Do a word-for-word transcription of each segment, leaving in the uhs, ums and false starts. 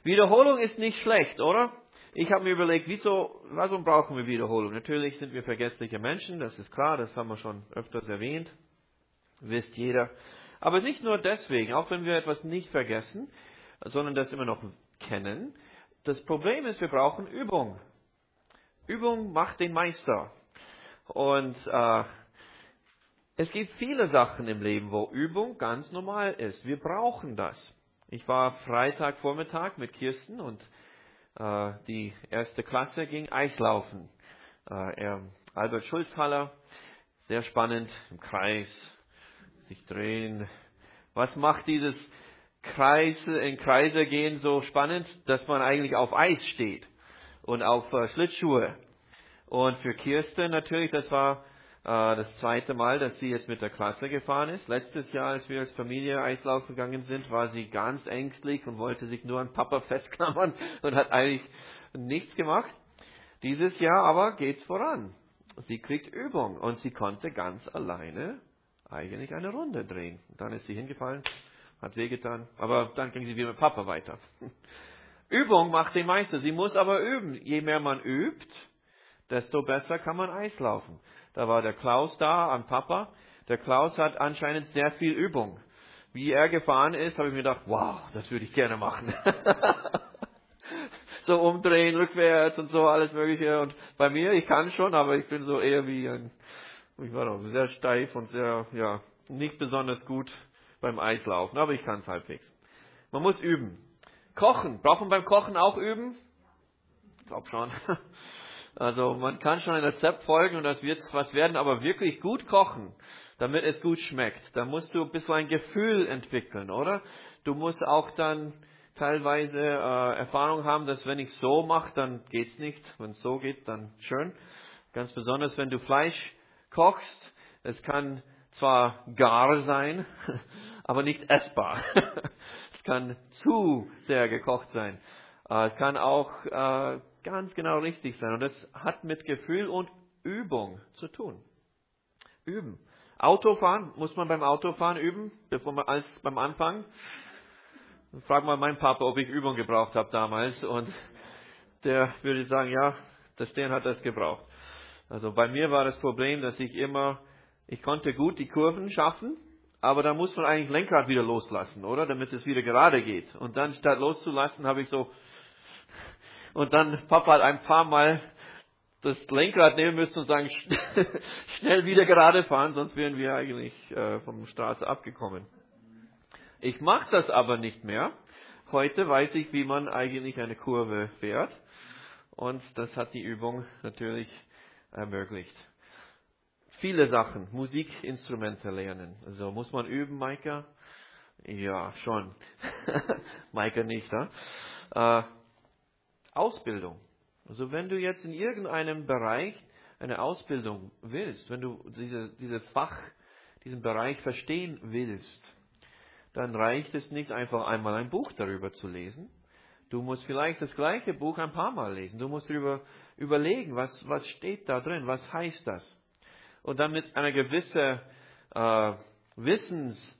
Wiederholung ist nicht schlecht, oder? Ich habe mir überlegt, wieso, warum brauchen wir Wiederholung? Natürlich sind wir vergessliche Menschen, das ist klar, das haben wir schon öfters erwähnt, wisst jeder. Aber nicht nur deswegen, auch wenn wir etwas nicht vergessen, sondern das immer noch kennen. Das Problem ist, wir brauchen Übung. Übung macht den Meister. Und äh, es gibt viele Sachen im Leben, wo Übung ganz normal ist. Wir brauchen das. Ich war Freitagvormittag mit Kirsten und äh, die erste Klasse ging Eislaufen. Äh, er, Albert Schulzhaller, sehr spannend, im Kreis, sich drehen. Was macht dieses Kreise, in Kreise gehen so spannend, dass man eigentlich auf Eis steht und auf äh, Schlittschuhe. Und für Kirsten natürlich, das war äh, das zweite Mal, dass sie jetzt mit der Klasse gefahren ist. Letztes Jahr, als wir als Familie Eislaufen gegangen sind, war sie ganz ängstlich und wollte sich nur an Papa festklammern und hat eigentlich nichts gemacht. Dieses Jahr aber geht's voran. Sie kriegt Übung und sie konnte ganz alleine eigentlich eine Runde drehen. Und dann ist sie hingefallen, hat wehgetan, aber dann ging sie wieder mit Papa weiter. Übung macht den Meister. Sie muss aber üben. Je mehr man übt, desto besser kann man Eislaufen. Da war der Klaus da an Papa. Der Klaus hat anscheinend sehr viel Übung. Wie er gefahren ist, habe ich mir gedacht, wow, das würde ich gerne machen. So umdrehen, rückwärts und so, alles Mögliche. Und bei mir, ich kann schon, aber ich bin so eher wie ein, ich war doch sehr steif und sehr, ja, nicht besonders gut beim Eislaufen. Aber ich kann es halbwegs. Man muss üben. Kochen. Braucht man beim Kochen auch üben? Ich glaube schon. Also man kann schon ein Rezept folgen und das wird was werden, aber wirklich gut kochen, damit es gut schmeckt. Da musst du ein bisschen ein Gefühl entwickeln, oder? Du musst auch dann teilweise äh, Erfahrung haben, dass wenn ich so mache, dann geht's nicht. Wenn es so geht, dann schön. Ganz besonders, wenn du Fleisch kochst. Es kann zwar gar sein, aber nicht essbar. Es kann zu sehr gekocht sein. Äh, es kann auch äh, ganz genau richtig sein. Und das hat mit Gefühl und Übung zu tun. Üben. Autofahren, muss man beim Autofahren üben, bevor man als beim Anfang? Frag mal meinen Papa, ob ich Übung gebraucht habe damals. Und der würde sagen, ja, der Stan hat das gebraucht. Also bei mir war das Problem, dass ich immer, ich konnte gut die Kurven schaffen, aber da muss man eigentlich Lenkrad wieder loslassen, oder? Damit es wieder gerade geht. Und dann statt loszulassen, habe ich so, und dann Papa hat ein paar Mal das Lenkrad nehmen müssen und sagen, schnell wieder gerade fahren, sonst wären wir eigentlich äh, vom Straße abgekommen. Ich mache das aber nicht mehr. Heute weiß ich, wie man eigentlich eine Kurve fährt. Und das hat die Übung natürlich ermöglicht. Viele Sachen, Musikinstrumente lernen. Also muss man üben, Maika? Ja, schon. Maika nicht, ja? Äh, Ausbildung. Also wenn du jetzt in irgendeinem Bereich eine Ausbildung willst, wenn du diese, diese Fach, diesen Bereich verstehen willst, dann reicht es nicht einfach einmal ein Buch darüber zu lesen. Du musst vielleicht das gleiche Buch ein paar Mal lesen. Du musst darüber überlegen, was, was steht da drin, was heißt das. Und dann mit einer gewissen äh, Wissensbasis,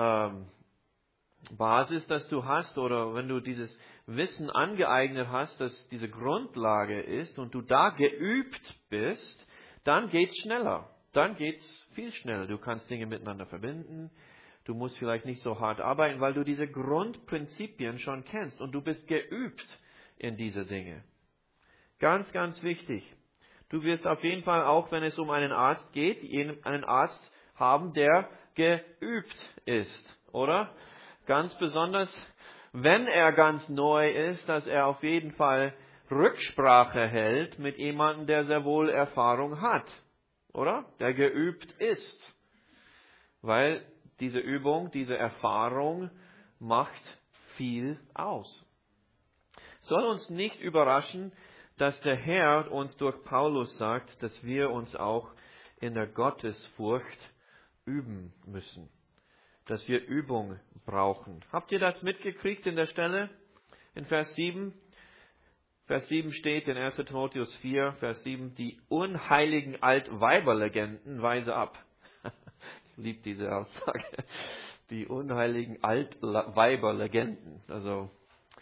äh, dass du hast, oder wenn du dieses Wissen angeeignet hast, dass diese Grundlage ist und du da geübt bist, dann geht's schneller. Dann geht's viel schneller. Du kannst Dinge miteinander verbinden. Du musst vielleicht nicht so hart arbeiten, weil du diese Grundprinzipien schon kennst und du bist geübt in diese Dinge. Ganz, ganz wichtig. Du wirst auf jeden Fall auch, wenn es um einen Arzt geht, einen Arzt haben, der geübt ist, oder? Ganz besonders, wenn er ganz neu ist, dass er auf jeden Fall Rücksprache hält mit jemandem, der sehr wohl Erfahrung hat, oder? Der geübt ist. Weil diese Übung, diese Erfahrung macht viel aus. Soll uns nicht überraschen, dass der Herr uns durch Paulus sagt, dass wir uns auch in der Gottesfurcht üben müssen. Dass wir Übung brauchen. Habt ihr das mitgekriegt in der Stelle? In Vers sieben? Vers sieben steht in erster Timotheus vier, Vers sieben, die unheiligen Altweiberlegenden weise ab. Ich liebe diese Aussage. Die unheiligen Altweiberlegenden. Also,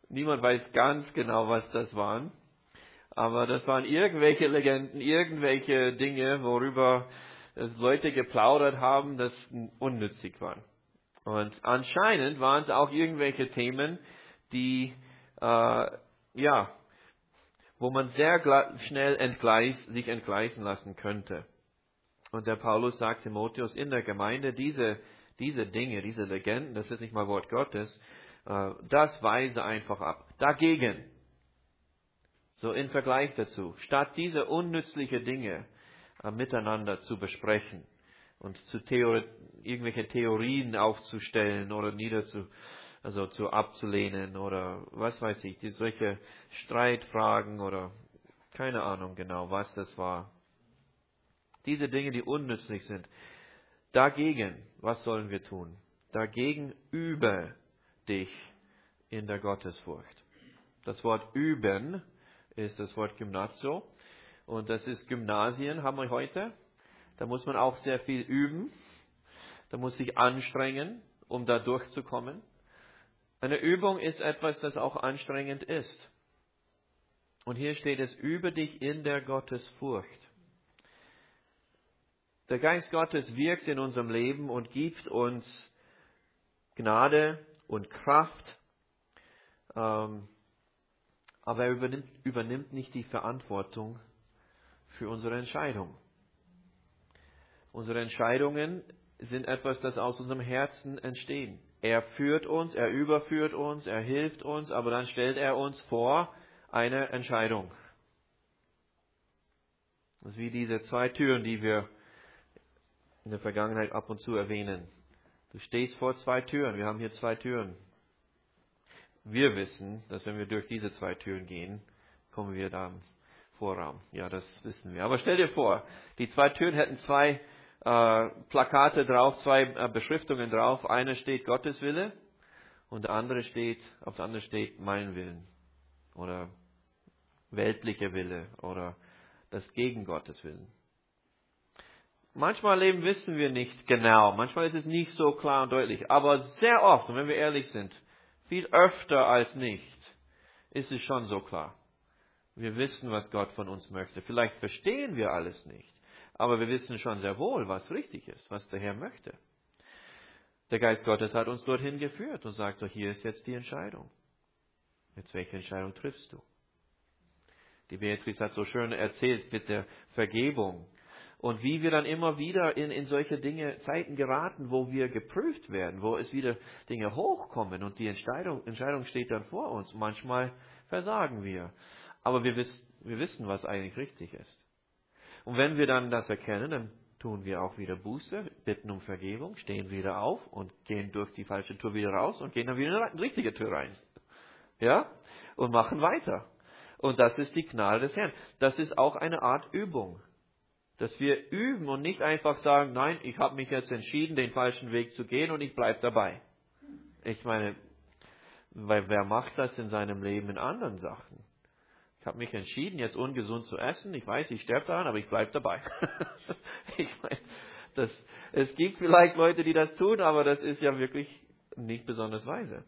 Niemand weiß ganz genau, was das waren. Aber das waren irgendwelche Legenden, irgendwelche Dinge, worüber Leute geplaudert haben, das unnützig waren. Und anscheinend waren es auch irgendwelche Themen, die, äh, ja, wo man sehr schnell entgleis, sich entgleisen lassen könnte. Und der Paulus sagt Timotheus in der Gemeinde, diese, diese Dinge, diese Legenden, das ist nicht mal Wort Gottes, äh, das weise einfach ab. Dagegen, so im Vergleich dazu, statt diese unnützliche Dinge äh, miteinander zu besprechen und zu Theori- irgendwelche Theorien aufzustellen oder niederzu, also zu abzulehnen oder was weiß ich, die solche Streitfragen oder keine Ahnung genau, was das war. Diese Dinge, die unnützlich sind. Dagegen, was sollen wir tun? Dagegen übe dich in der Gottesfurcht. Das Wort üben ist das Wort Gymnasio. Und das ist Gymnasien, haben wir heute. Da muss man auch sehr viel üben. Da muss sich anstrengen, um da durchzukommen. Eine Übung ist etwas, das auch anstrengend ist. Und hier steht es, übe dich in der Gottesfurcht. Der Geist Gottes wirkt in unserem Leben und gibt uns Gnade und Kraft, ähm, aber er übernimmt, übernimmt nicht die Verantwortung für unsere Entscheidung. Unsere Entscheidungen sind etwas, das aus unserem Herzen entstehen. Er führt uns, er überführt uns, er hilft uns, aber dann stellt er uns vor eine Entscheidung. Das ist wie diese zwei Türen, die wir in der Vergangenheit ab und zu erwähnen. Du stehst vor zwei Türen. Wir haben hier zwei Türen. Wir wissen, dass wenn wir durch diese zwei Türen gehen, kommen wir da im Vorraum. Ja, das wissen wir. Aber stell dir vor, die zwei Türen hätten zwei äh, Plakate drauf, zwei äh, Beschriftungen drauf. Eine steht Gottes Wille und der andere steht, auf der anderen steht mein Willen oder weltlicher Wille oder das gegen Gottes Willen. Manchmal im Leben wissen wir nicht genau, manchmal ist es nicht so klar und deutlich, aber sehr oft, und wenn wir ehrlich sind, viel öfter als nicht, ist es schon so klar. Wir wissen, was Gott von uns möchte. Vielleicht verstehen wir alles nicht, aber wir wissen schon sehr wohl, was richtig ist, was der Herr möchte. Der Geist Gottes hat uns dorthin geführt und sagt, so, hier ist jetzt die Entscheidung. Jetzt welche Entscheidung triffst du? Die Beatrice hat so schön erzählt mit der Vergebung. Und wie wir dann immer wieder in, in solche Dinge, Zeiten geraten, wo wir geprüft werden, wo es wieder Dinge hochkommen und die Entscheidung, Entscheidung steht dann vor uns. Manchmal versagen wir. Aber wir, wiss, wir wissen, was eigentlich richtig ist. Und wenn wir dann das erkennen, dann tun wir auch wieder Buße, bitten um Vergebung, stehen wieder auf und gehen durch die falsche Tür wieder raus und gehen dann wieder in die richtige Tür rein. Ja? Und machen weiter. Und das ist die Gnade des Herrn. Das ist auch eine Art Übung. Dass wir üben und nicht einfach sagen, nein, ich habe mich jetzt entschieden, den falschen Weg zu gehen und ich bleibe dabei. Ich meine, weil wer macht das in seinem Leben in anderen Sachen? Ich habe mich entschieden, jetzt ungesund zu essen. Ich weiß, ich sterbe daran, aber ich bleibe dabei. Ich meine, das, es gibt vielleicht Leute, die das tun, aber das ist ja wirklich nicht besonders weise.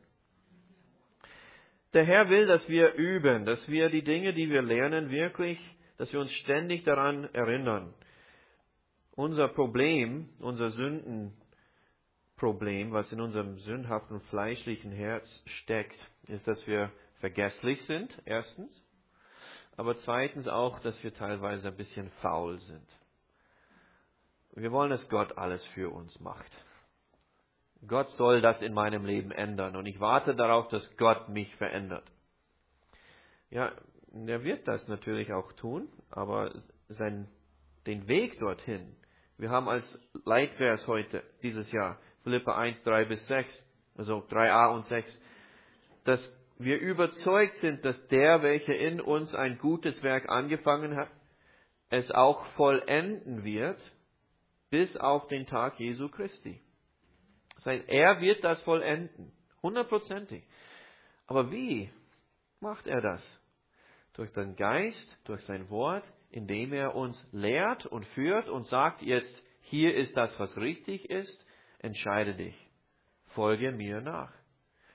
Der Herr will, dass wir üben, dass wir die Dinge, die wir lernen, wirklich, dass wir uns ständig daran erinnern. Unser Problem, unser Sündenproblem, was in unserem sündhaften, fleischlichen Herz steckt, ist, dass wir vergesslich sind, erstens. Aber zweitens auch, dass wir teilweise ein bisschen faul sind. Wir wollen, dass Gott alles für uns macht. Gott soll das in meinem Leben ändern und ich warte darauf, dass Gott mich verändert. Ja, er wird das natürlich auch tun, aber sein, den Weg dorthin, wir haben als Leitvers heute, dieses Jahr, Philipper eins, drei bis sechs, also drei a und sechs, dass wir überzeugt sind, dass der, welcher in uns ein gutes Werk angefangen hat, es auch vollenden wird, bis auf den Tag Jesu Christi. Das heißt, er wird das vollenden, hundertprozentig. Aber wie macht er das? Durch den Geist, durch sein Wort, indem er uns lehrt und führt und sagt, jetzt, hier ist das, was richtig ist, entscheide dich, folge mir nach.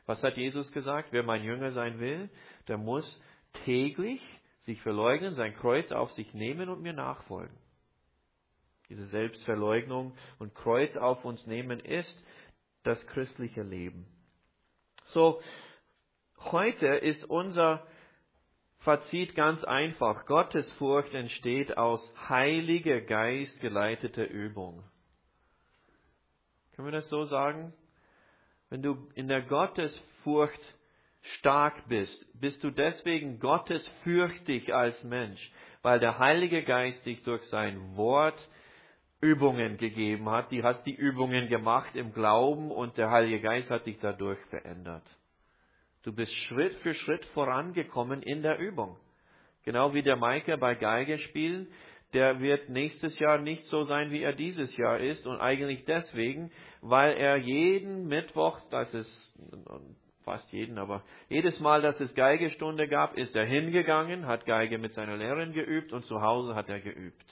Was hat Jesus gesagt? Wer mein Jünger sein will, der muss täglich sich verleugnen, sein Kreuz auf sich nehmen und mir nachfolgen. Diese Selbstverleugnung und Kreuz auf uns nehmen ist das christliche Leben. So, heute ist unser Fazit ganz einfach. Gottesfurcht entsteht aus Heiliger Geist geleiteter Übung. Können wir das so sagen? Wenn du in der Gottesfurcht stark bist, bist du deswegen gottesfürchtig als Mensch, weil der Heilige Geist dich durch sein Wort Übungen gegeben hat. Du hast die Übungen gemacht im Glauben und der Heilige Geist hat dich dadurch verändert. Du bist Schritt für Schritt vorangekommen in der Übung. Genau wie der Maike bei Geige spielen, der wird nächstes Jahr nicht so sein, wie er dieses Jahr ist. Und eigentlich deswegen, weil er jeden Mittwoch, das ist fast jeden, aber jedes Mal, dass es Geigestunde gab, ist er hingegangen, hat Geige mit seiner Lehrerin geübt und zu Hause hat er geübt.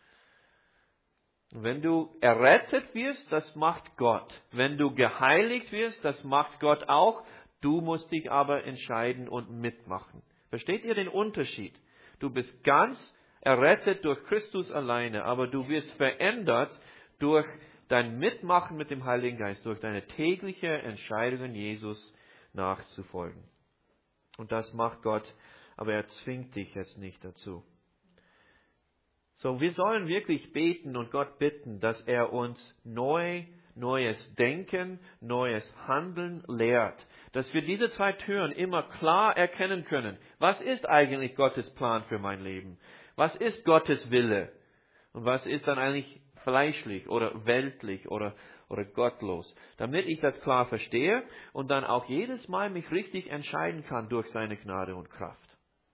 Wenn du errettet wirst, das macht Gott. Wenn du geheiligt wirst, das macht Gott auch. Du musst dich aber entscheiden und mitmachen. Versteht ihr den Unterschied? Du bist ganz errettet durch Christus alleine, aber du wirst verändert durch dein Mitmachen mit dem Heiligen Geist, durch deine tägliche Entscheidung, Jesus nachzufolgen. Und das macht Gott, aber er zwingt dich jetzt nicht dazu. So, wir sollen wirklich beten und Gott bitten, dass er uns neu, neues Denken, neues Handeln lehrt. Dass wir diese zwei Türen immer klar erkennen können. Was ist eigentlich Gottes Plan für mein Leben? Was ist Gottes Wille? Und was ist dann eigentlich fleischlich oder weltlich oder, oder gottlos? Damit ich das klar verstehe und dann auch jedes Mal mich richtig entscheiden kann durch seine Gnade und Kraft.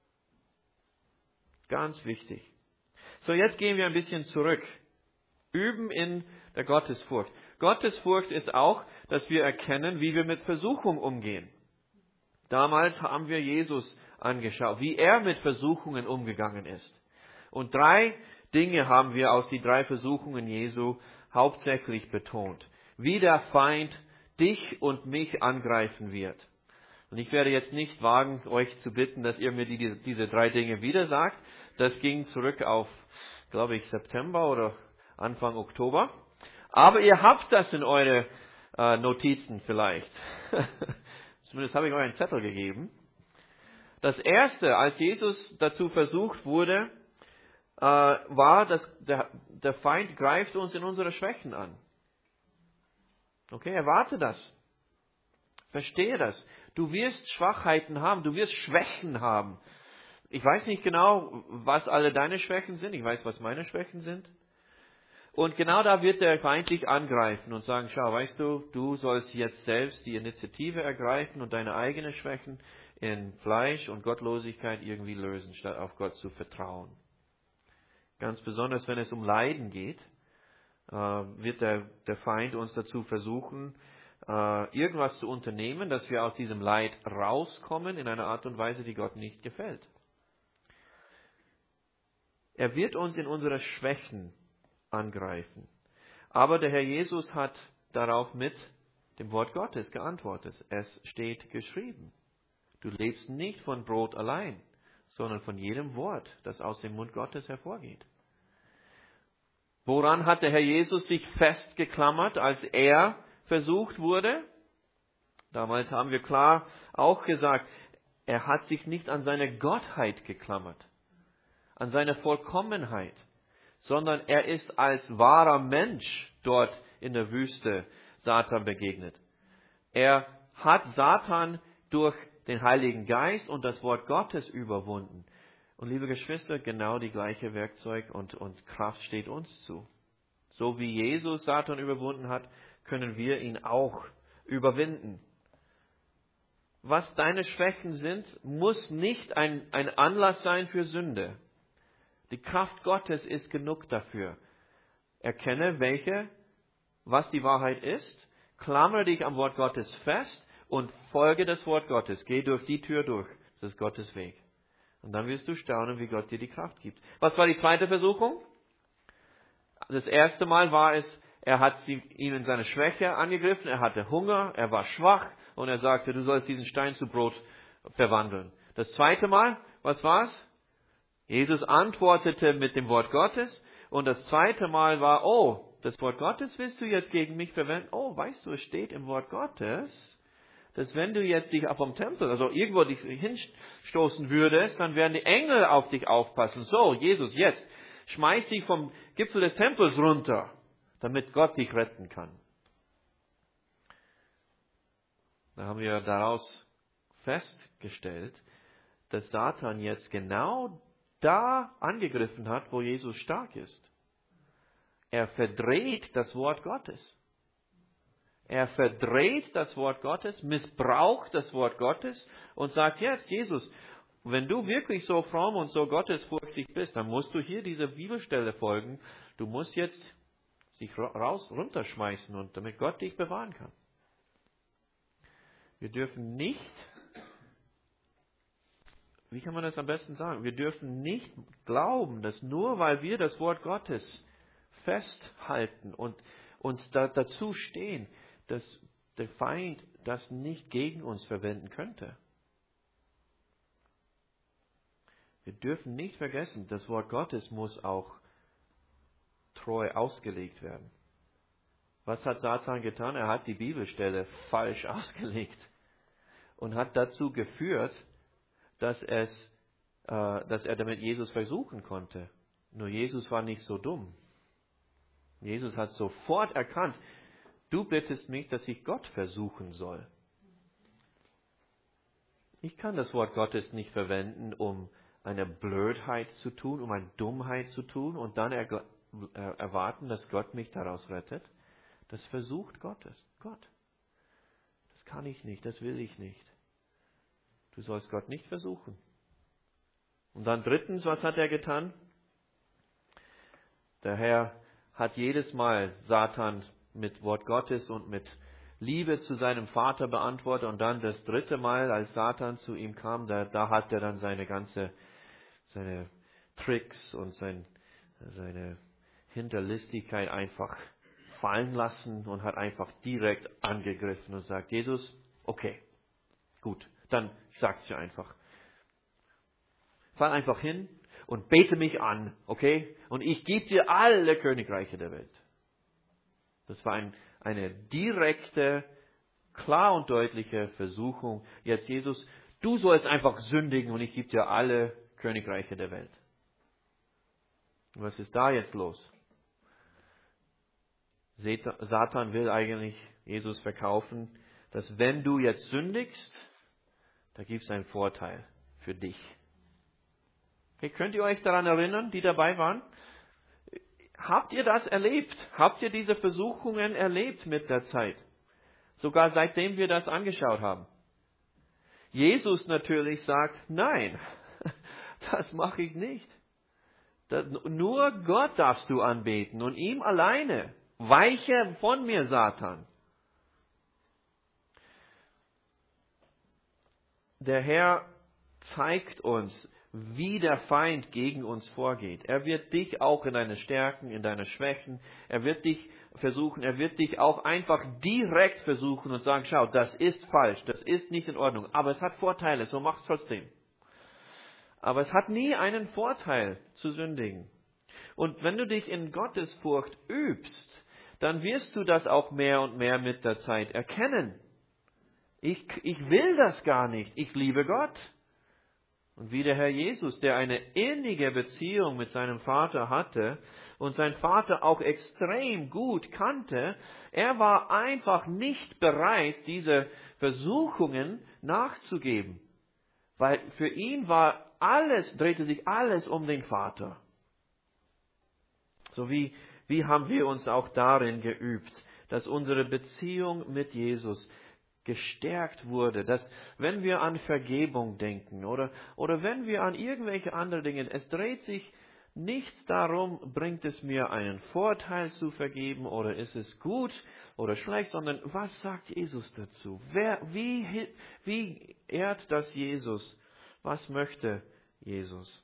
Ganz wichtig. So, jetzt gehen wir ein bisschen zurück. Üben in der Gottesfurcht. Gottesfurcht ist auch, dass wir erkennen, wie wir mit Versuchung umgehen. Damals haben wir Jesus angeschaut, wie er mit Versuchungen umgegangen ist. Und drei Dinge haben wir aus die drei Versuchungen Jesu hauptsächlich betont. Wie der Feind dich und mich angreifen wird. Und ich werde jetzt nicht wagen, euch zu bitten, dass ihr mir die, diese drei Dinge wieder sagt. Das ging zurück auf, glaube ich, September oder Anfang Oktober. Aber ihr habt das in eure äh, Notizen vielleicht. Zumindest habe ich euch einen Zettel gegeben. Das erste, als Jesus dazu versucht wurde, äh, war, dass der, der Feind greift uns in unsere Schwächen an. Okay, erwarte das. Verstehe das. Du wirst Schwachheiten haben, du wirst Schwächen haben. Ich weiß nicht genau, was alle deine Schwächen sind. Ich weiß, was meine Schwächen sind. Und genau da wird der Feind dich angreifen und sagen, schau, weißt du, du sollst jetzt selbst die Initiative ergreifen und deine eigenen Schwächen in Fleisch und Gottlosigkeit irgendwie lösen, statt auf Gott zu vertrauen. Ganz besonders, wenn es um Leiden geht, wird der, der Feind uns dazu versuchen, irgendwas zu unternehmen, dass wir aus diesem Leid rauskommen in einer Art und Weise, die Gott nicht gefällt. Er wird uns in unsere Schwächen angreifen. Aber der Herr Jesus hat darauf mit dem Wort Gottes geantwortet. Es steht geschrieben. Du lebst nicht von Brot allein, sondern von jedem Wort, das aus dem Mund Gottes hervorgeht. Woran hat der Herr Jesus sich festgeklammert, als er versucht wurde? Damals haben wir klar auch gesagt, er hat sich nicht an seine Gottheit geklammert, an seine Vollkommenheit, sondern er ist als wahrer Mensch dort in der Wüste Satan begegnet. Er hat Satan durch den Heiligen Geist und das Wort Gottes überwunden. Und liebe Geschwister, genau die gleiche Werkzeug und, und Kraft steht uns zu. So wie Jesus Satan überwunden hat, können wir ihn auch überwinden. Was deine Schwächen sind, muss nicht ein, ein Anlass sein für Sünde. Die Kraft Gottes ist genug dafür. Erkenne, welche, was die Wahrheit ist, klammere dich am Wort Gottes fest und folge das Wort Gottes. Geh durch die Tür durch. Das ist Gottes Weg. Und dann wirst du staunen, wie Gott dir die Kraft gibt. Was war die zweite Versuchung? Das erste Mal war es, er hat ihn in seiner Schwäche angegriffen, er hatte Hunger, er war schwach und er sagte, du sollst diesen Stein zu Brot verwandeln. Das zweite Mal, was war's? Jesus antwortete mit dem Wort Gottes und das zweite Mal war, oh, das Wort Gottes willst du jetzt gegen mich verwenden? Oh, weißt du, es steht im Wort Gottes, dass wenn du jetzt dich vom Tempel, also irgendwo dich hinstoßen würdest, dann werden die Engel auf dich aufpassen. So, Jesus, jetzt schmeiß dich vom Gipfel des Tempels runter, damit Gott dich retten kann. Da haben wir daraus festgestellt, dass Satan jetzt genau da angegriffen hat, wo Jesus stark ist. Er verdreht das Wort Gottes. Er verdreht das Wort Gottes, missbraucht das Wort Gottes und sagt jetzt, Jesus, wenn du wirklich so fromm und so gottesfurchtig bist, dann musst du hier dieser Bibelstelle folgen. Du musst jetzt dich raus, runterschmeißen, und damit Gott dich bewahren kann. Wir dürfen nicht, wie kann man das am besten sagen? Wir dürfen nicht glauben, dass nur weil wir das Wort Gottes festhalten und uns da, dazu stehen, dass der Feind das nicht gegen uns verwenden könnte. Wir dürfen nicht vergessen, das Wort Gottes muss auch treu ausgelegt werden. Was hat Satan getan? Er hat die Bibelstelle falsch ausgelegt und hat dazu geführt, dass, es, äh, dass er damit Jesus versuchen konnte. Nur Jesus war nicht so dumm. Jesus hat sofort erkannt, du bittest mich, dass ich Gott versuchen soll. Ich kann das Wort Gottes nicht verwenden, um eine Blödheit zu tun, um eine Dummheit zu tun und dann er, er, erwarten, dass Gott mich daraus rettet. Das versucht Gottes. Gott. Das kann ich nicht, das will ich nicht. Du sollst Gott nicht versuchen. Und dann drittens, was hat er getan? Der Herr hat jedes Mal Satan mit Wort Gottes und mit Liebe zu seinem Vater beantwortet. Und dann das dritte Mal, als Satan zu ihm kam, da, da hat er dann seine ganze, seine Tricks und sein, seine Hinterlistigkeit einfach fallen lassen und hat einfach direkt angegriffen und sagt, Jesus, okay, gut, dann ich sag's dir einfach. Fall einfach hin und bete mich an, okay? Und ich gebe dir alle Königreiche der Welt. Das war ein, eine direkte, klar und deutliche Versuchung. Jetzt Jesus, du sollst einfach sündigen und ich gebe dir alle Königreiche der Welt. Und was ist da jetzt los? Satan will eigentlich Jesus verkaufen, dass wenn du jetzt sündigst, da gibt es einen Vorteil für dich. Okay, könnt ihr euch daran erinnern, die dabei waren? Habt ihr das erlebt? Habt ihr diese Versuchungen erlebt mit der Zeit? Sogar seitdem wir das angeschaut haben. Jesus natürlich sagt, nein, das mache ich nicht. Das, nur Gott darfst du anbeten und ihm alleine. Weiche von mir, Satan. Der Herr zeigt uns, wie der Feind gegen uns vorgeht. Er wird dich auch in deine Stärken, in deine Schwächen, er wird dich versuchen, er wird dich auch einfach direkt versuchen und sagen, schau, das ist falsch, das ist nicht in Ordnung, aber es hat Vorteile, so mach's trotzdem. Aber es hat nie einen Vorteil zu sündigen. Und wenn du dich in Gottesfurcht übst, dann wirst du das auch mehr und mehr mit der Zeit erkennen. Ich, ich will das gar nicht, ich liebe Gott. Und wie der Herr Jesus, der eine innige Beziehung mit seinem Vater hatte und sein Vater auch extrem gut kannte, er war einfach nicht bereit, diese Versuchungen nachzugeben. Weil für ihn war alles, drehte sich alles um den Vater. So wie, wie haben wir uns auch darin geübt, dass unsere Beziehung mit Jesus gestärkt wurde, dass wenn wir an Vergebung denken oder, oder wenn wir an irgendwelche andere Dinge, es dreht sich nicht darum, bringt es mir einen Vorteil zu vergeben oder ist es gut oder schlecht, sondern was sagt Jesus dazu? Wer, wie, wie ehrt das Jesus? Was möchte Jesus?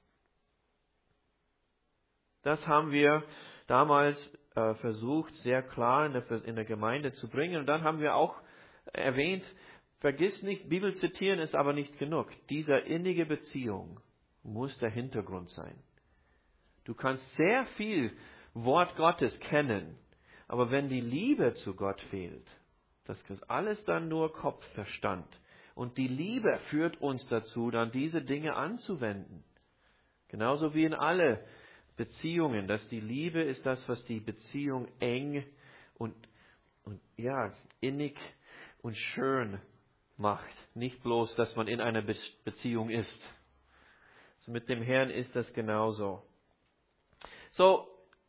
Das haben wir damals äh, versucht, sehr klar in der, in der Gemeinde zu bringen. Und dann haben wir auch erwähnt, vergiss nicht, Bibel zitieren ist aber nicht genug. Diese innige Beziehung muss der Hintergrund sein. Du kannst sehr viel Wort Gottes kennen, aber wenn die Liebe zu Gott fehlt, das ist alles dann nur Kopfverstand. Und die Liebe führt uns dazu, dann diese Dinge anzuwenden. Genauso wie in alle Beziehungen, dass die Liebe ist das, was die Beziehung eng und, und ja, innig und schön macht. Nicht bloß, dass man in einer Be- Beziehung ist. Also mit dem Herrn ist das genauso. So,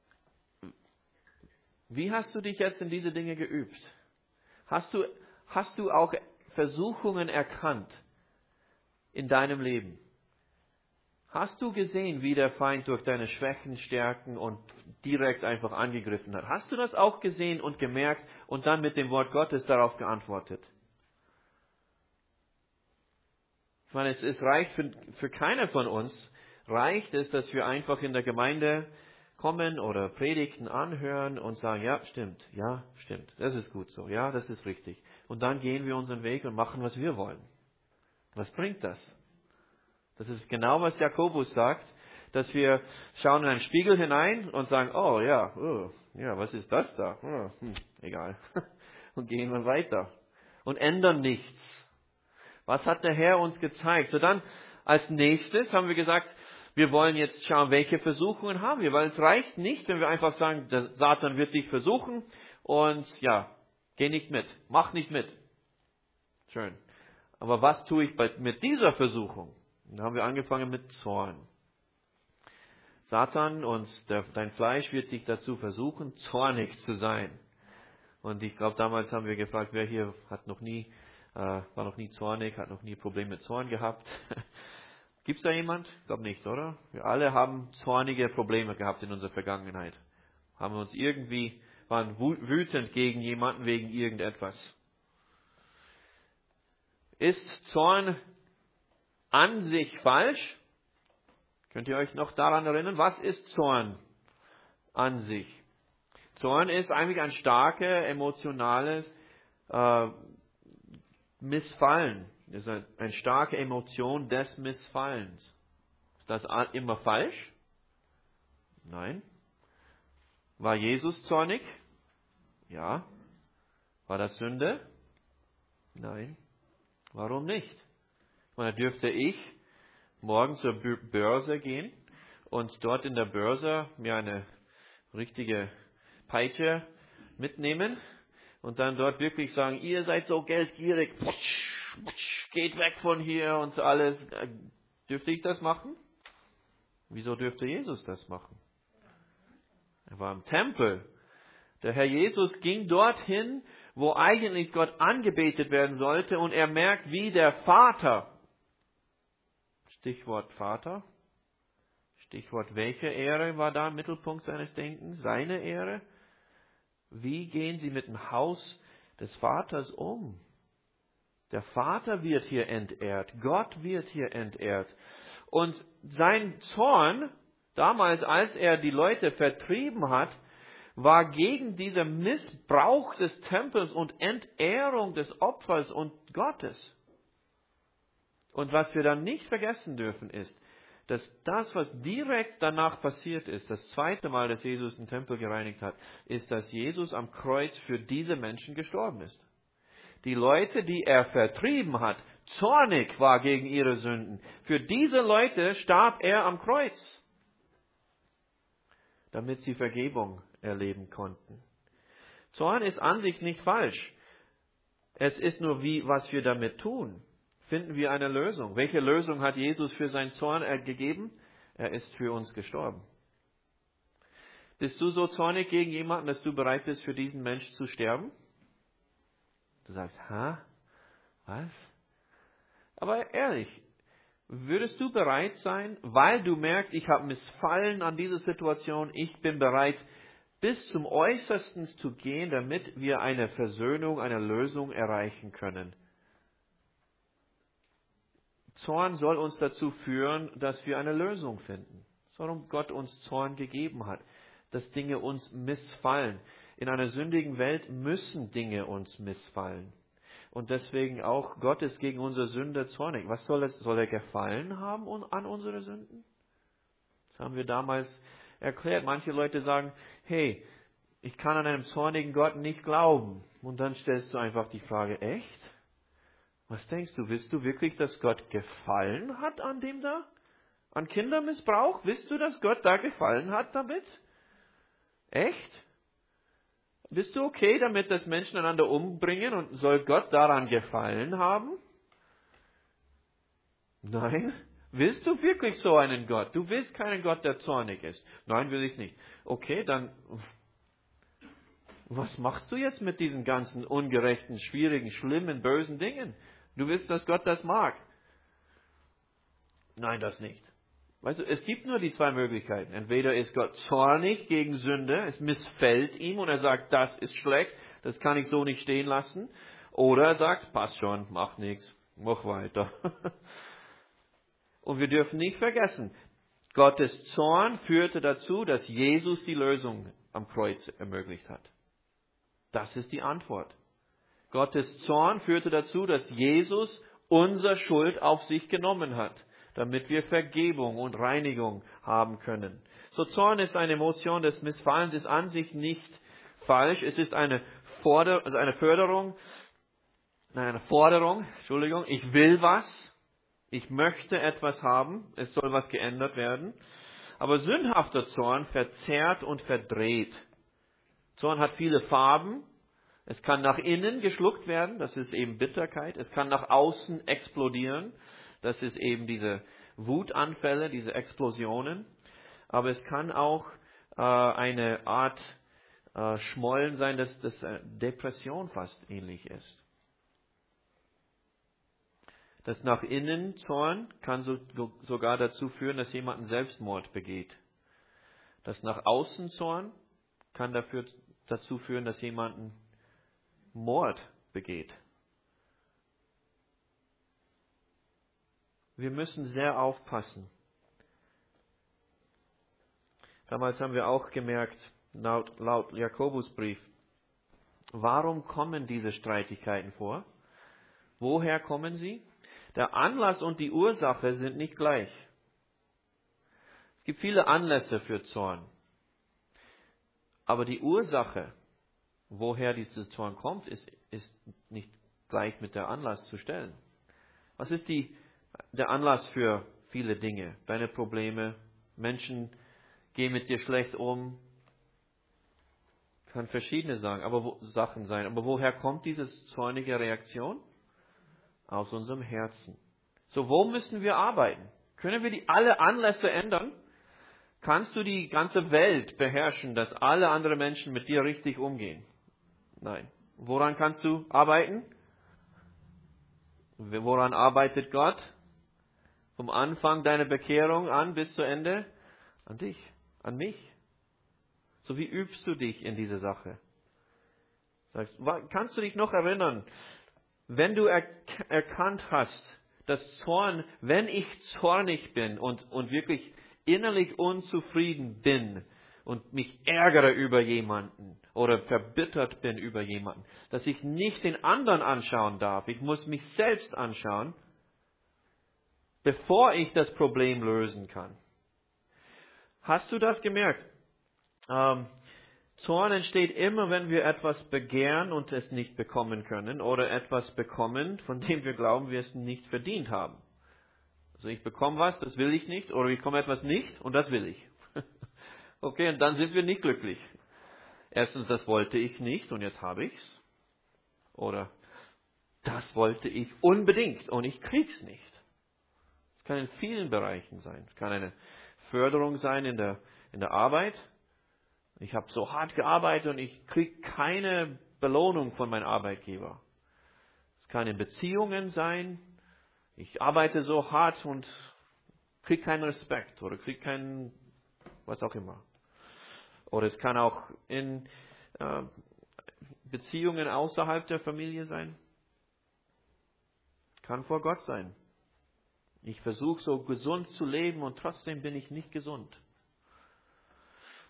wie hast du dich jetzt in diese Dinge geübt? Hast du, hast du auch Versuchungen erkannt in deinem Leben? Hast du gesehen, wie der Feind durch deine Schwächen, Stärken und direkt einfach angegriffen hat? Hast du das auch gesehen und gemerkt und dann mit dem Wort Gottes darauf geantwortet? Ich meine, es, es reicht für, für keiner von uns, reicht es, dass wir einfach in der Gemeinde kommen oder Predigten anhören und sagen, ja, stimmt, ja, stimmt, das ist gut so, ja, das ist richtig. Und dann gehen wir unseren Weg und machen, was wir wollen. Was bringt das? Das ist genau, was Jakobus sagt, dass wir schauen in einen Spiegel hinein und sagen, oh ja, oh, ja, was ist das da? Oh, hm, egal. Und gehen wir weiter und ändern nichts. Was hat der Herr uns gezeigt? So dann als nächstes haben wir gesagt, wir wollen jetzt schauen, welche Versuchungen haben wir, weil es reicht nicht, wenn wir einfach sagen, der Satan wird dich versuchen und ja, geh nicht mit, mach nicht mit. Schön. Aber was tue ich bei, mit dieser Versuchung? Dann haben wir angefangen mit Zorn. Satan und der, dein Fleisch wird dich dazu versuchen, zornig zu sein. Und ich glaube, damals haben wir gefragt, wer hier hat noch nie, äh, war noch nie zornig, hat noch nie Probleme mit Zorn gehabt. Gibt es da jemand? Ich glaube nicht, oder? Wir alle haben zornige Probleme gehabt in unserer Vergangenheit. Haben wir uns irgendwie, waren wütend gegen jemanden wegen irgendetwas. Ist Zorn an sich falsch? Könnt ihr euch noch daran erinnern? Was ist Zorn an sich? Zorn ist eigentlich ein starkes, emotionales äh, Missfallen. Das ist eine, eine starke Emotion des Missfallens. Ist das immer falsch? Nein. War Jesus zornig? Ja. War das Sünde? Nein. Warum nicht? Ich meine, dürfte ich morgen zur Börse gehen und dort in der Börse mir eine richtige Peitsche mitnehmen und dann dort wirklich sagen, ihr seid so geldgierig, putsch, putsch, geht weg von hier und alles. Dürfte ich das machen? Wieso dürfte Jesus das machen? Er war im Tempel. Der Herr Jesus ging dorthin, wo eigentlich Gott angebetet werden sollte, und er merkt, wie der Vater, Stichwort Vater, Stichwort welche Ehre war da im Mittelpunkt seines Denkens? Seine Ehre. Wie gehen sie mit dem Haus des Vaters um? Der Vater wird hier entehrt, Gott wird hier entehrt. Und sein Zorn, damals als er die Leute vertrieben hat, war gegen diesen Missbrauch des Tempels und Entehrung des Opfers und Gottes. Und was wir dann nicht vergessen dürfen ist, dass das, was direkt danach passiert ist, das zweite Mal, dass Jesus den Tempel gereinigt hat, ist, dass Jesus am Kreuz für diese Menschen gestorben ist. Die Leute, die er vertrieben hat, zornig war gegen ihre Sünden, für diese Leute starb er am Kreuz, damit sie Vergebung erleben konnten. Zorn ist an sich nicht falsch. Es ist nur, wie, was wir damit tun. Finden wir eine Lösung. Welche Lösung hat Jesus für seinen Zorn gegeben? Er ist für uns gestorben. Bist du so zornig gegen jemanden, dass du bereit bist, für diesen Mensch zu sterben? Du sagst, ha? Was? Aber ehrlich, würdest du bereit sein, weil du merkst, ich habe Missfallen an dieser Situation, ich bin bereit, bis zum Äußersten zu gehen, damit wir eine Versöhnung, eine Lösung erreichen können? Zorn soll uns dazu führen, dass wir eine Lösung finden. Warum Gott uns Zorn gegeben hat, dass Dinge uns missfallen. In einer sündigen Welt müssen Dinge uns missfallen. Und deswegen auch, Gott ist gegen unsere Sünde zornig. Was soll es, soll er Gefallen haben an unsere Sünden? Das haben wir damals erklärt. Manche Leute sagen, hey, ich kann an einem zornigen Gott nicht glauben. Und dann stellst du einfach die Frage, echt? Was denkst du, willst du wirklich, dass Gott Gefallen hat an dem da? An Kindermissbrauch? Willst du, dass Gott da Gefallen hat damit? Echt? Bist du okay damit, dass Menschen einander umbringen und soll Gott daran Gefallen haben? Nein. Willst du wirklich so einen Gott? Du willst keinen Gott, der zornig ist. Nein, will ich nicht. Okay, dann was machst du jetzt mit diesen ganzen ungerechten, schwierigen, schlimmen, bösen Dingen? Du willst, dass Gott das mag. Nein, das nicht. Weißt du, es gibt nur die zwei Möglichkeiten. Entweder ist Gott zornig gegen Sünde, es missfällt ihm und er sagt, das ist schlecht, das kann ich so nicht stehen lassen. Oder er sagt, passt schon, mach nichts, mach weiter. Und wir dürfen nicht vergessen, Gottes Zorn führte dazu, dass Jesus die Lösung am Kreuz ermöglicht hat. Das ist die Antwort. Gottes Zorn führte dazu, dass Jesus unsere Schuld auf sich genommen hat, damit wir Vergebung und Reinigung haben können. So, Zorn ist eine Emotion des Missfallens, ist an sich nicht falsch. Es ist eine, Forder, also eine Förderung, nein, eine Forderung, Entschuldigung, ich will was, ich möchte etwas haben, es soll was geändert werden. Aber sündhafter Zorn verzerrt und verdreht. Zorn hat viele Farben. Es kann nach innen geschluckt werden, das ist eben Bitterkeit. Es kann nach außen explodieren, das ist eben diese Wutanfälle, diese Explosionen. Aber es kann auch äh, eine Art äh, Schmollen sein, dass das äh, Depression fast ähnlich ist. Das nach innen Zorn kann so, sogar dazu führen, dass jemand einen Selbstmord begeht. Das nach außen Zorn kann dafür, dazu führen, dass jemand einen Mord begeht. Wir müssen sehr aufpassen. Damals haben wir auch gemerkt, laut, laut Jakobusbrief, warum kommen diese Streitigkeiten vor? Woher kommen sie? Der Anlass und die Ursache sind nicht gleich. Es gibt viele Anlässe für Zorn. Aber die Ursache, woher dieser Zorn kommt, ist, ist nicht gleich mit der Anlass zu stellen. Was ist die, der Anlass für viele Dinge? Deine Probleme, Menschen gehen mit dir schlecht um, kann verschiedene sagen, aber wo, Sachen sein. Aber woher kommt diese zornige Reaktion? Aus unserem Herzen. So, wo müssen wir arbeiten? Können wir die alle Anlässe ändern? Kannst du die ganze Welt beherrschen, dass alle anderen Menschen mit dir richtig umgehen? Nein. Woran kannst du arbeiten? Woran arbeitet Gott? Vom Anfang deiner Bekehrung an bis zu Ende? An dich, an mich. So, wie übst du dich in diese Sache? Sagst, kannst du dich noch erinnern, wenn du er, erkannt hast, dass Zorn, wenn ich zornig bin und, und wirklich innerlich unzufrieden bin und mich ärgere über jemanden oder verbittert bin über jemanden, dass ich nicht den anderen anschauen darf, ich muss mich selbst anschauen, bevor ich das Problem lösen kann. Hast du das gemerkt? Ähm, Zorn entsteht immer, wenn wir etwas begehren und es nicht bekommen können oder etwas bekommen, von dem wir glauben, wir es nicht verdient haben. Also ich bekomme was, das will ich nicht, oder ich bekomme etwas nicht und das will ich. Okay, und dann sind wir nicht glücklich. Erstens, das wollte ich nicht und jetzt habe ich's. Oder das wollte ich unbedingt und ich krieg's nicht. Es kann in vielen Bereichen sein. Es kann eine Förderung sein in der, in der Arbeit. Ich habe so hart gearbeitet und ich kriege keine Belohnung von meinem Arbeitgeber. Es kann in Beziehungen sein. Ich arbeite so hart und kriege keinen Respekt oder kriege keinen, was auch immer. Oder es kann auch in äh, Beziehungen außerhalb der Familie sein. Kann vor Gott sein. Ich versuche so gesund zu leben und trotzdem bin ich nicht gesund.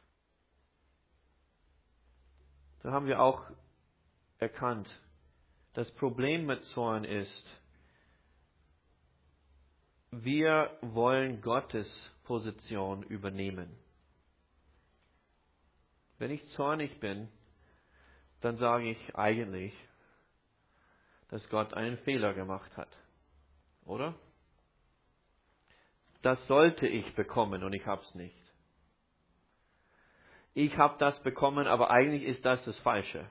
Da haben wir auch erkannt, Das Problem mit Zorn ist, wir wollen Gottes Position übernehmen. Wenn ich zornig bin, dann sage ich eigentlich, dass Gott einen Fehler gemacht hat. Oder? Das sollte ich bekommen und ich habe es nicht. Ich habe das bekommen, aber eigentlich ist das das Falsche.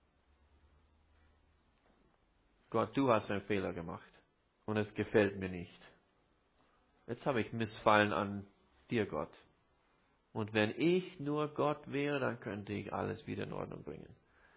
Gott, du hast einen Fehler gemacht und es gefällt mir nicht. Jetzt habe ich Missfallen an dir, Gott. Und wenn ich nur Gott wäre, dann könnte ich alles wieder in Ordnung bringen.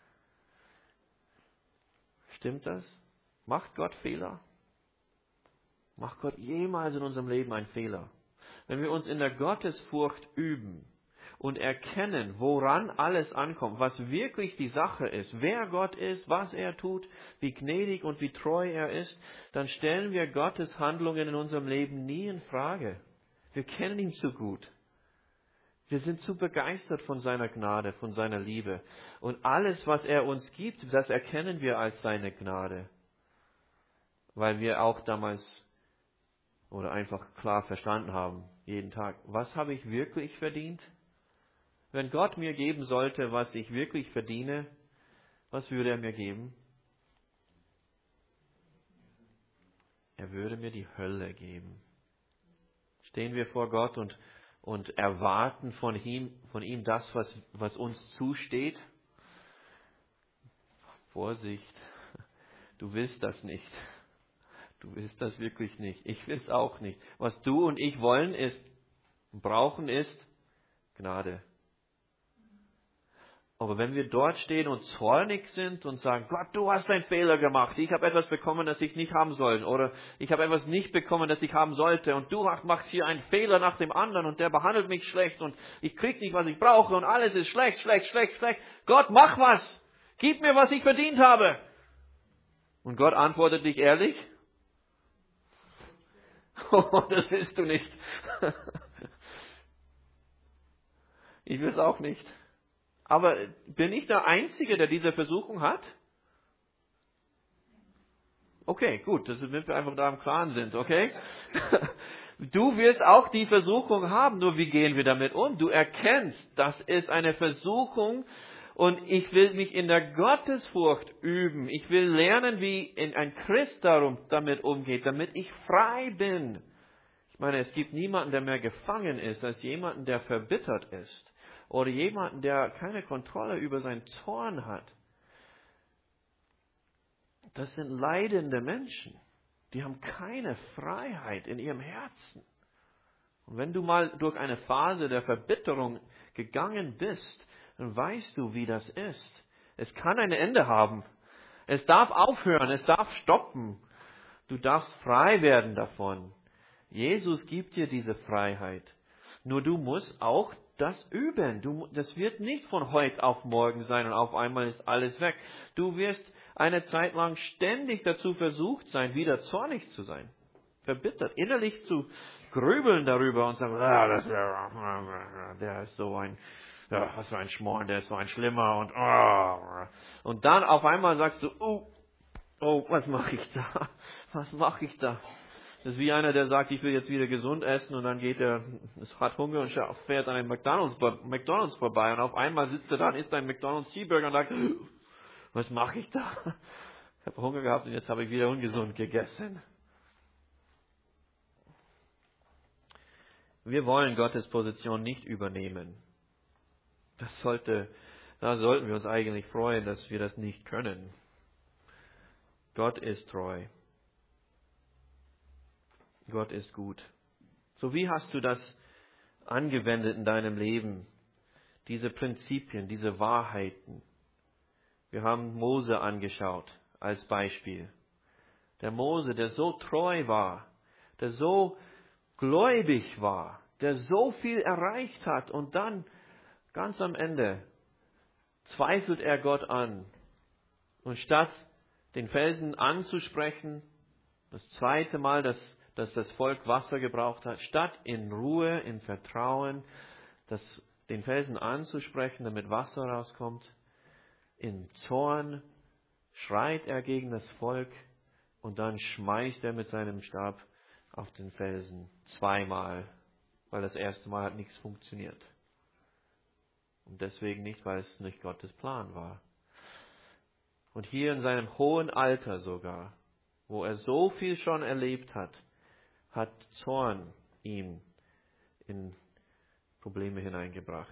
Stimmt das? Macht Gott Fehler? Macht Gott jemals in unserem Leben einen Fehler? Wenn wir uns in der Gottesfurcht üben und erkennen, woran alles ankommt, was wirklich die Sache ist, wer Gott ist, was er tut, wie gnädig und wie treu er ist, dann stellen wir Gottes Handlungen in unserem Leben nie in Frage. Wir kennen ihn zu gut. Wir sind zu begeistert von seiner Gnade, von seiner Liebe. Und alles, was er uns gibt, das erkennen wir als seine Gnade. Weil wir auch damals oder einfach klar verstanden haben, jeden Tag, was habe ich wirklich verdient? Wenn Gott mir geben sollte, was ich wirklich verdiene, was würde er mir geben? Er würde mir die Hölle geben. Stehen wir vor Gott und, und erwarten von ihm, von ihm das, was, was uns zusteht? Vorsicht, du willst das nicht. Du willst das wirklich nicht. Ich will es auch nicht. Was du und ich wollen ist, brauchen ist Gnade. Aber wenn wir dort stehen und zornig sind und sagen, Gott, du hast einen Fehler gemacht, ich habe etwas bekommen, das ich nicht haben soll, oder ich habe etwas nicht bekommen, das ich haben sollte, und du machst hier einen Fehler nach dem anderen und der behandelt mich schlecht und ich krieg nicht, was ich brauche und alles ist schlecht, schlecht, schlecht, schlecht. Gott, mach was! Gib mir, was ich verdient habe! Und Gott antwortet dich ehrlich? Oh, das willst du nicht. Ich will es auch nicht. Aber bin ich der Einzige, der diese Versuchung hat? Okay, gut, dass wir einfach da im Klaren sind, okay? Du wirst auch die Versuchung haben, nur wie gehen wir damit um? Du erkennst, das ist eine Versuchung und ich will mich in der Gottesfurcht üben. Ich will lernen, wie ein Christ darum damit umgeht, damit ich frei bin. Ich meine, es gibt niemanden, der mehr gefangen ist, als jemanden, der verbittert ist. Oder jemanden, der keine Kontrolle über seinen Zorn hat. Das sind leidende Menschen. Die haben keine Freiheit in ihrem Herzen. Und wenn du mal durch eine Phase der Verbitterung gegangen bist, dann weißt du, wie das ist. Es kann ein Ende haben. Es darf aufhören, es darf stoppen. Du darfst frei werden davon. Jesus gibt dir diese Freiheit. Nur du musst auch das üben. Du, das wird nicht von heute auf morgen sein und auf einmal ist alles weg. Du wirst eine Zeit lang ständig dazu versucht sein, wieder zornig zu sein. Verbittert, innerlich zu grübeln darüber und sagen, ah, das, der ist so ein, ja, was für ein Schmoren, der ist so ein Schlimmer und oh. Und dann auf einmal sagst du, oh, oh, was mache ich da? Was mache ich da? Das ist wie einer, der sagt, ich will jetzt wieder gesund essen und dann geht er, es hat Hunger und fährt an einem McDonald's, McDonald's vorbei und auf einmal sitzt er da und isst einen McDonald's Cheeseburger und sagt, was mache ich da? Ich habe Hunger gehabt und jetzt habe ich wieder ungesund gegessen. Wir wollen Gottes Position nicht übernehmen. Das sollte, da sollten wir uns eigentlich freuen, dass wir das nicht können. Gott ist treu. Gott ist gut. So wie hast du das angewendet in deinem Leben? Diese Prinzipien, diese Wahrheiten. Wir haben Mose angeschaut als Beispiel. Der Mose, der so treu war, der so gläubig war, der so viel erreicht hat und dann ganz am Ende zweifelt er Gott an. Und statt den Felsen anzusprechen, das zweite Mal, dass dass das Volk Wasser gebraucht hat, statt in Ruhe, in Vertrauen, das, den Felsen anzusprechen, damit Wasser rauskommt, in Zorn schreit er gegen das Volk und dann schmeißt er mit seinem Stab auf den Felsen zweimal, weil das erste Mal hat nichts funktioniert. Und deswegen nicht, weil es nicht Gottes Plan war. Und hier in seinem hohen Alter sogar, wo er so viel schon erlebt hat, hat Zorn ihn in Probleme hineingebracht.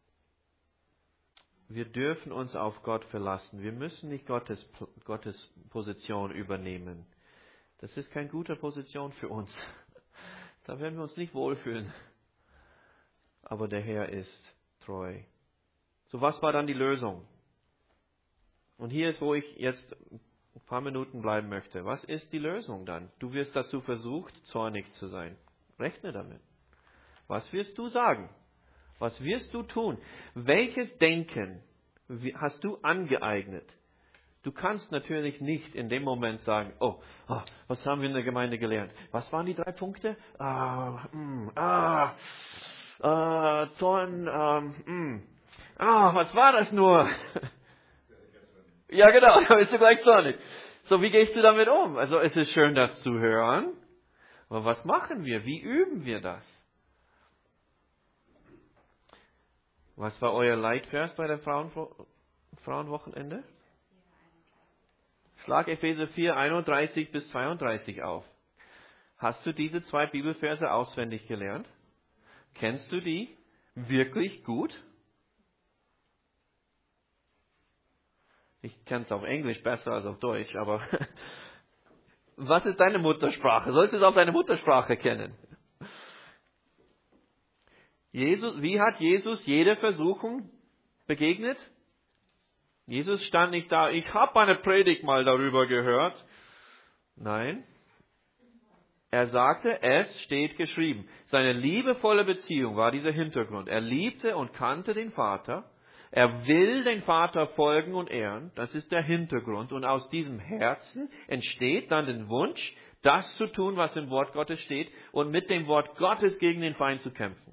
Wir dürfen uns auf Gott verlassen. Wir müssen nicht Gottes, Gottes Position übernehmen. Das ist keine gute Position für uns. Da werden wir uns nicht wohlfühlen. Aber der Herr ist treu. So, was war dann die Lösung? Und hier ist, wo ich jetzt ein paar Minuten bleiben möchte. Was ist die Lösung dann? Du wirst dazu versucht, zornig zu sein. Rechne damit. Was wirst du sagen? Was wirst du tun? Welches Denken hast du angeeignet? Du kannst natürlich nicht in dem Moment sagen, oh, oh was haben wir in der Gemeinde gelernt? Was waren die drei Punkte? Ah, mm, ah, ah Zorn, ähm, mm, ah, was war das nur? Ja, genau, da bist du gleich zornig. So, wie gehst du damit um? Also, es ist schön, das zu hören. Aber was machen wir? Wie üben wir das? Was war euer Leitvers bei der Frauenwo- Frauenwochenende? Schlag Epheser vier, einunddreißig bis zweiunddreißig auf. Hast du diese zwei Bibelverse auswendig gelernt? Kennst du die wirklich gut? Ich kenne es auf Englisch besser als auf Deutsch, aber was ist deine Muttersprache? Sollst du es auf deine Muttersprache kennen? Jesus, wie hat Jesus jede Versuchung begegnet? Jesus stand nicht da, ich habe eine Predigt mal darüber gehört. Nein. Er sagte, es steht geschrieben. Seine liebevolle Beziehung war dieser Hintergrund. Er liebte und kannte den Vater. Er will den Vater folgen und ehren. Das ist der Hintergrund. Und aus diesem Herzen entsteht dann der Wunsch, das zu tun, was im Wort Gottes steht und mit dem Wort Gottes gegen den Feind zu kämpfen.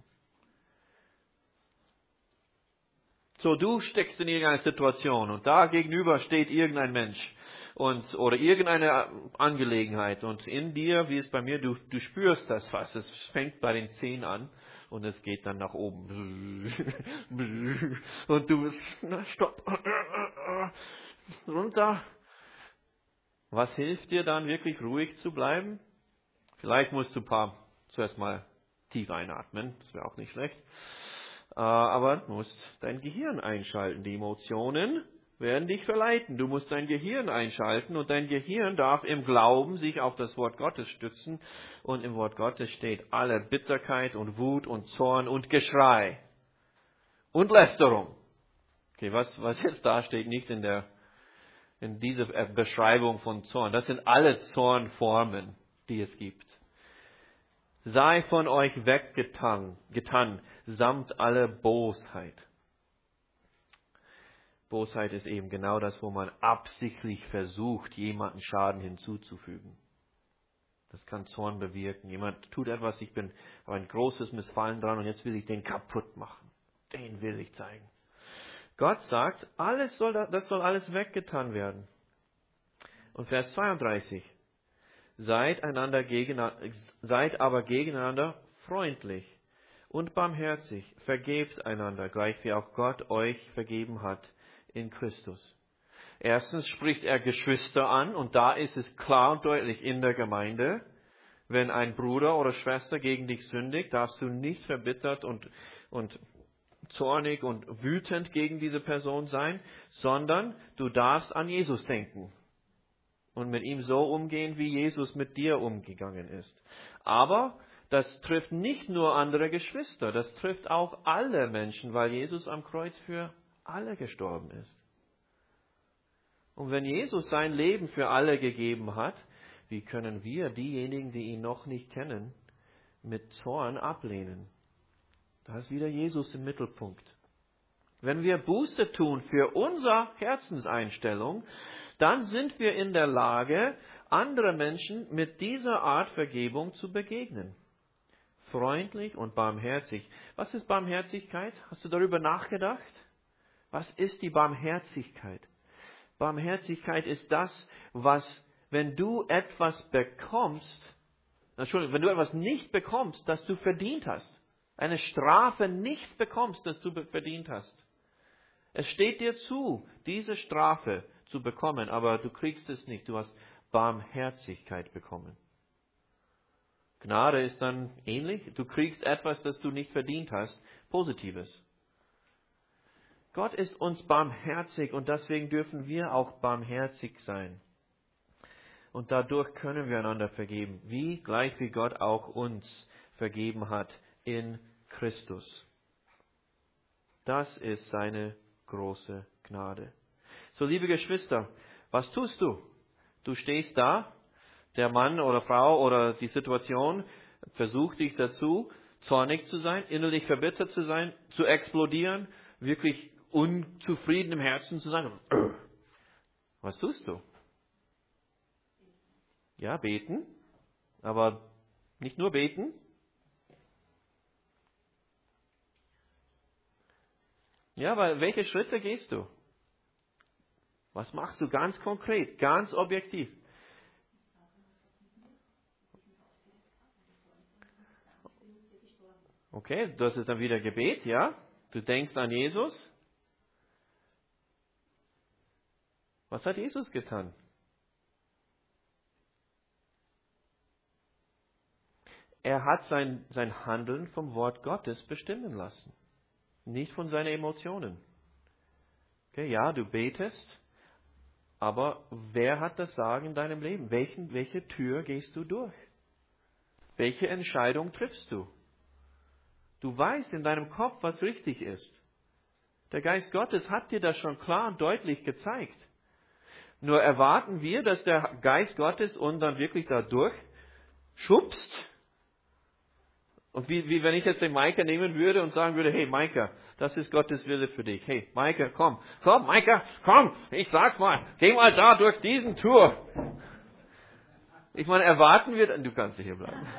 So, du steckst in irgendeiner Situation und da gegenüber steht irgendein Mensch und oder irgendeine Angelegenheit und in dir, wie es bei mir, du, du spürst das fast. Es fängt bei den Zehen an und es geht dann nach oben. Und du bist, na stopp, runter. Was hilft dir dann wirklich ruhig zu bleiben? Vielleicht musst du ein paar zuerst mal tief einatmen, das wäre auch nicht schlecht. Aber du musst dein Gehirn einschalten. Die Emotionen werden dich verleiten. Du musst dein Gehirn einschalten und dein Gehirn darf im Glauben sich auf das Wort Gottes stützen. Und im Wort Gottes steht alle Bitterkeit und Wut und Zorn und Geschrei und Lästerung. Okay, was, was jetzt da steht, nicht in der, in dieser Beschreibung von Zorn. Das sind alle Zornformen, die es gibt. Sei von euch weggetan, getan, samt alle Bosheit. Bosheit ist eben genau das, wo man absichtlich versucht, jemanden Schaden hinzuzufügen. Das kann Zorn bewirken. Jemand tut etwas, ich bin aber ein großes Missfallen dran und jetzt will ich den kaputt machen. Den will ich zeigen. Gott sagt, alles soll, das soll alles weggetan werden. Und Vers zweiunddreißig. Seid einander gegeneinander, seid aber gegeneinander freundlich und barmherzig. Vergebt einander, gleich wie auch Gott euch vergeben hat in Christus. Erstens spricht er Geschwister an und da ist es klar und deutlich in der Gemeinde, wenn ein Bruder oder Schwester gegen dich sündigt, darfst du nicht verbittert und, und zornig und wütend gegen diese Person sein, sondern du darfst an Jesus denken. Und mit ihm so umgehen, wie Jesus mit dir umgegangen ist. Aber das trifft nicht nur andere Geschwister, das trifft auch alle Menschen, weil Jesus am Kreuz für alle gestorben ist. Und wenn Jesus sein Leben für alle gegeben hat, wie können wir diejenigen, die ihn noch nicht kennen, mit Zorn ablehnen? Da ist wieder Jesus im Mittelpunkt. Wenn wir Buße tun für unsere Herzenseinstellung, dann sind wir in der Lage, andere Menschen mit dieser Art Vergebung zu begegnen. Freundlich und barmherzig. Was ist Barmherzigkeit? Hast du darüber nachgedacht? Was ist die Barmherzigkeit? Barmherzigkeit ist das, was, wenn du etwas bekommst, Entschuldigung, wenn du etwas nicht bekommst, das du verdient hast. Eine Strafe nicht bekommst, das du verdient hast. Es steht dir zu, diese Strafe zu bekommen, aber du kriegst es nicht. Du hast Barmherzigkeit bekommen. Gnade ist dann ähnlich. Du kriegst etwas, das du nicht verdient hast, Positives. Gott ist uns barmherzig und deswegen dürfen wir auch barmherzig sein. Und dadurch können wir einander vergeben, wie gleich wie Gott auch uns vergeben hat in Christus. Das ist seine große Gnade. So, liebe Geschwister, was tust du? Du stehst da, der Mann oder Frau oder die Situation versucht dich dazu, zornig zu sein, innerlich verbittert zu sein, zu explodieren, wirklich unzufrieden im Herzen zu sein. Was tust du? Ja, beten, aber nicht nur beten. Ja, aber welche Schritte gehst du? Was machst du ganz konkret, ganz objektiv? Okay, das ist dann wieder Gebet, ja? Du denkst an Jesus. Was hat Jesus getan? Er hat sein, sein Handeln vom Wort Gottes bestimmen lassen. Nicht von seinen Emotionen. Okay, ja, du betest, aber wer hat das Sagen in deinem Leben? Welchen, welche Tür gehst du durch? Welche Entscheidung triffst du? Du weißt in deinem Kopf, was richtig ist. Der Geist Gottes hat dir das schon klar und deutlich gezeigt. Nur erwarten wir, dass der Geist Gottes uns dann wirklich da durchschubst. Und wie, wie wenn ich jetzt den Maika nehmen würde und sagen würde, hey Maika, das ist Gottes Wille für dich. Hey Maika, komm, komm Maika, komm, ich sag mal, geh mal da durch diesen Tour. Ich meine, erwarten wir, du kannst hier bleiben.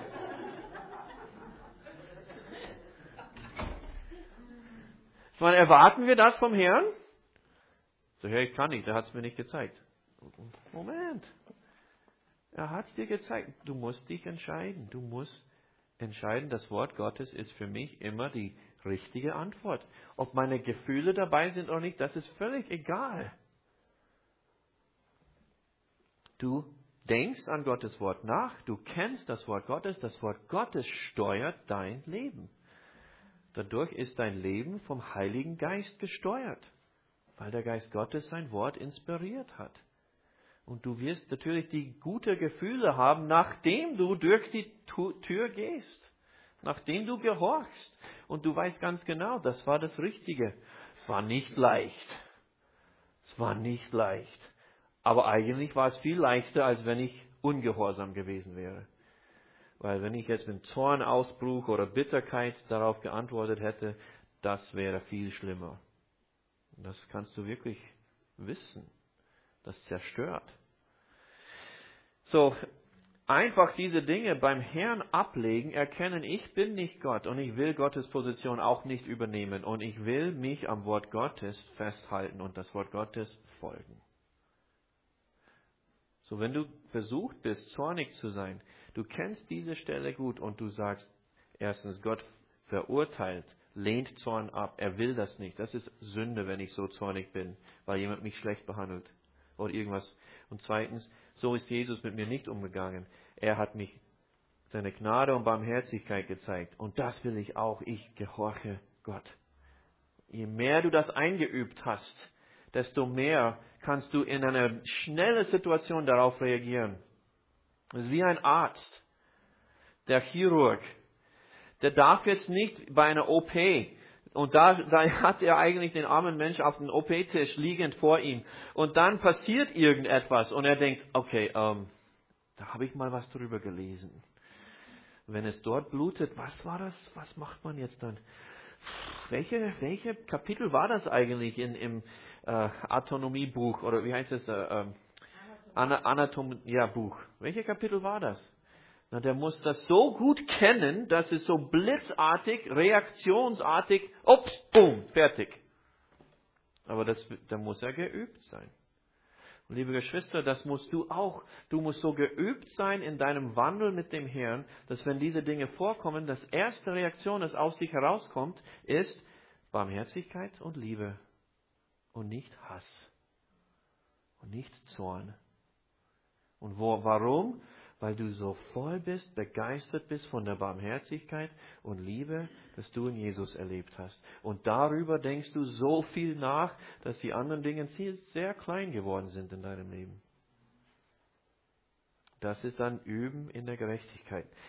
Ich meine, erwarten wir das vom Herrn? So, Herr, ich kann nicht, er hat es mir nicht gezeigt. Moment. Er hat es dir gezeigt. Du musst dich entscheiden. Du musst entscheiden, das Wort Gottes ist für mich immer die richtige Antwort. Ob meine Gefühle dabei sind oder nicht, das ist völlig egal. Du denkst an Gottes Wort nach, du kennst das Wort Gottes, das Wort Gottes steuert dein Leben. Dadurch ist dein Leben vom Heiligen Geist gesteuert, weil der Geist Gottes sein Wort inspiriert hat. Und du wirst natürlich die guten Gefühle haben, nachdem du durch die Tür gehst, nachdem du gehorchst. Und du weißt ganz genau, das war das Richtige. Es war nicht leicht. Es war nicht leicht. Aber eigentlich war es viel leichter, als wenn ich ungehorsam gewesen wäre. Weil wenn ich jetzt mit Zornausbruch oder Bitterkeit darauf geantwortet hätte, das wäre viel schlimmer. Und das kannst du wirklich wissen. Das zerstört. So, einfach diese Dinge beim Herrn ablegen, erkennen, ich bin nicht Gott und ich will Gottes Position auch nicht übernehmen und ich will mich am Wort Gottes festhalten und das Wort Gottes folgen. So, wenn du versucht bist, zornig zu sein, du kennst diese Stelle gut und du sagst, erstens, Gott verurteilt, lehnt Zorn ab, er will das nicht. Das ist Sünde, wenn ich so zornig bin, weil jemand mich schlecht behandelt oder irgendwas. Und zweitens, so ist Jesus mit mir nicht umgegangen. Er hat mich seine Gnade und Barmherzigkeit gezeigt. Und das will ich auch. Ich gehorche Gott. Je mehr du das eingeübt hast, desto mehr kannst du in einer schnellen Situation darauf reagieren. Das ist wie ein Arzt, der Chirurg. Der darf jetzt nicht bei einer O P, und da, da hat er eigentlich den armen Menschen auf dem O P-Tisch liegend vor ihm. Und dann passiert irgendetwas und er denkt, okay, ähm, da habe ich mal was drüber gelesen. Wenn es dort blutet, was war das? Was macht man jetzt dann? Welche, welche Kapitel war das eigentlich in, im äh, Anatomiebuch oder wie heißt es? Äh, äh, Anatomie, ja, Buch. Welche Kapitel war das? Na, der muss das so gut kennen, dass es so blitzartig, reaktionsartig, ups, boom, fertig. Aber das, da muss er geübt sein. Und liebe Geschwister, das musst du auch. Du musst so geübt sein in deinem Wandel mit dem Herrn, dass wenn diese Dinge vorkommen, das erste Reaktion, das aus dich herauskommt, ist Barmherzigkeit und Liebe und nicht Hass und nicht Zorn. Und wo, warum? Weil du so voll bist, begeistert bist von der Barmherzigkeit und Liebe, dass du in Jesus erlebt hast. Und darüber denkst du so viel nach, dass die anderen Dinge sehr klein geworden sind in deinem Leben. Das ist dann Üben in der Gerechtigkeit.